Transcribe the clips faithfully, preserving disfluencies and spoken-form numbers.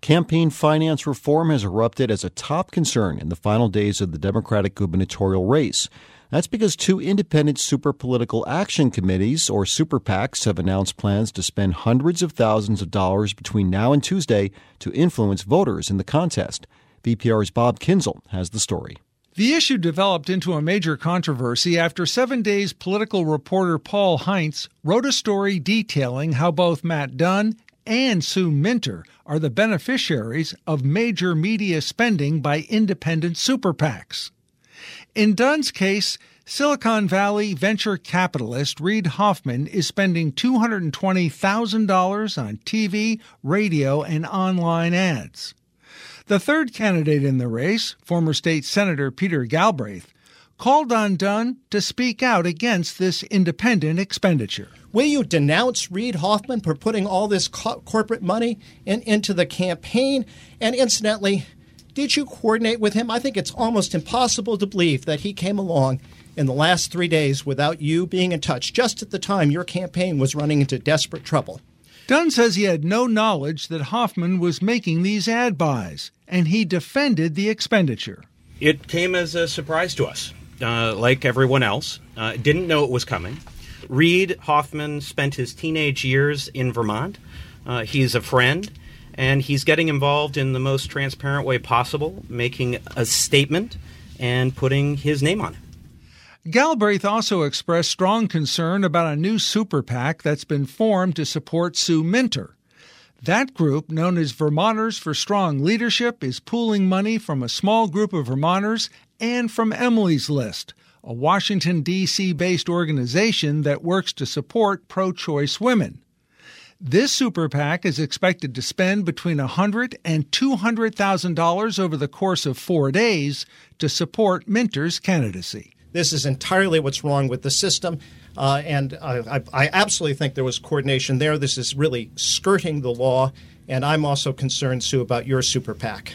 Campaign finance reform has erupted as a top concern in the final days of the Democratic gubernatorial race. That's because two independent super political action committees, or super PACs, have announced plans to spend hundreds of thousands of dollars between now and Tuesday to influence voters in the contest. V P R's Bob Kinzel has the story. The issue developed into a major controversy after Seven Days political reporter Paul Heinz wrote a story detailing how both Matt Dunn and Sue Minter are the beneficiaries of major media spending by independent super PACs. In Dunn's case, Silicon Valley venture capitalist Reid Hoffman is spending two hundred twenty thousand dollars on T V, radio, and online ads. The third candidate in the race, former state senator Peter Galbraith, called on Dunn to speak out against this independent expenditure. Will you denounce Reid Hoffman for putting all this co- corporate money in, into the campaign? And incidentally, did you coordinate with him? I think it's almost impossible to believe that he came along in the last three days without you being in touch, just at the time your campaign was running into desperate trouble. Dunn says he had no knowledge that Hoffman was making these ad buys, and he defended the expenditure. It came as a surprise to us, uh, like everyone else. Uh, didn't know it was coming. Reid Hoffman spent his teenage years in Vermont. Uh, he's a friend. And he's getting involved in the most transparent way possible, making a statement and putting his name on it. Galbraith also expressed strong concern about a new super PAC that's been formed to support Sue Minter. That group, known as Vermonters for Strong Leadership, is pooling money from a small group of Vermonters and from Emily's List, a Washington, D C based organization that works to support pro-choice women. This super PAC is expected to spend between one hundred thousand dollars and two hundred thousand dollars over the course of four days to support Minter's candidacy. This is entirely what's wrong with the system, uh, and I, I absolutely think there was coordination there. This is really skirting the law, and I'm also concerned, Sue, about your super PAC.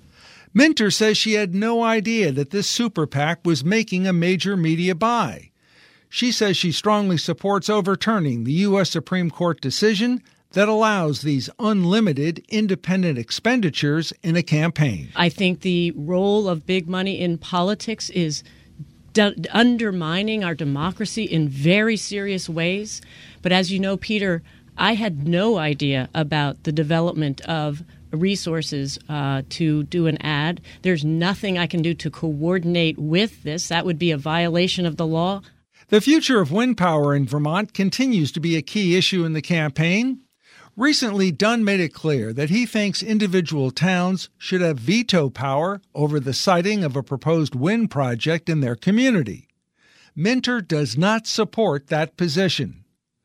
Minter says she had no idea that this super PAC was making a major media buy. She says she strongly supports overturning the U S Supreme Court decision that allows these unlimited independent expenditures in a campaign. I think the role of big money in politics is d- undermining our democracy in very serious ways. But as you know, Peter, I had no idea about the development of resources uh, to do an ad. There's nothing I can do to coordinate with this. That would be a violation of the law. The future of wind power in Vermont continues to be a key issue in the campaign. Recently, Dunn made it clear that he thinks individual towns should have veto power over the siting of a proposed wind project in their community. Minter does not support that position.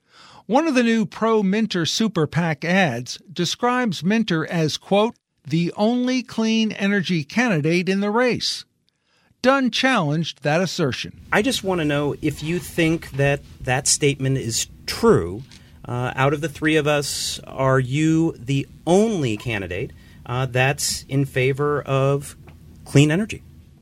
One of the new pro-Minter super PAC ads describes Minter as, quote, the only clean energy candidate in the race. Dunn challenged that assertion. I just want to know if you think that that statement is true. Uh, out of the three of us, are you the only candidate uh, that's in favor of clean energy?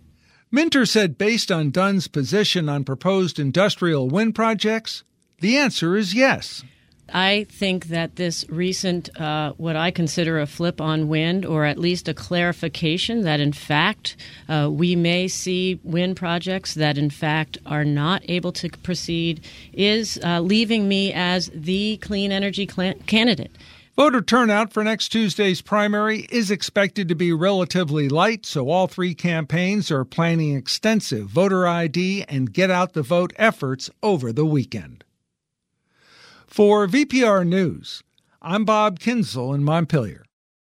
Minter said based on Dunn's position on proposed industrial wind projects, the answer is yes. I think that this recent, uh, what I consider a flip on wind, or at least a clarification that, in fact, uh, we may see wind projects that, in fact, are not able to proceed, is uh, leaving me as the clean energy cl- candidate. Voter turnout for next Tuesday's primary is expected to be relatively light, so all three campaigns are planning extensive voter I D and get-out-the-vote efforts over the weekend. For V P R News, I'm Bob Kinzel in Montpelier.